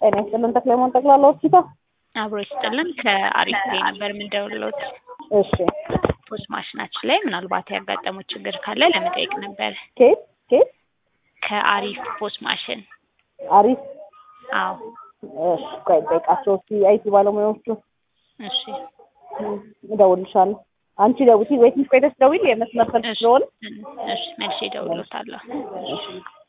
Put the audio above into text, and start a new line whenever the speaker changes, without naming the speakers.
እኔ ስለምን ተክለሞን ጠቅላላ ሆስፒታል
አብሮ ይስጥልን ከአሪፍ ላይ ነበር የምንደውልዎት።
እሺ
ፖስ ማሽናችን ላይ ምናልባት ያጋጠመው ችግር ካለ ለመጠየቅ ነበር።
ኬት
ከአሪፍ ፖስ ማሽን
አሪፍ
አዎ
እሺ ቆይ ጠይቃቸው እስኪ አይቲ ባለሙያዎቹ
እሺ
እደውልልሻለሁ። አንቺ ደውዪ ወይ ትንሽ ቆይተሽ ደውዪ የመስመር ስልክ ስለሆነ
እሺ መልሼ እደውልልዎታለሁ።
እሺ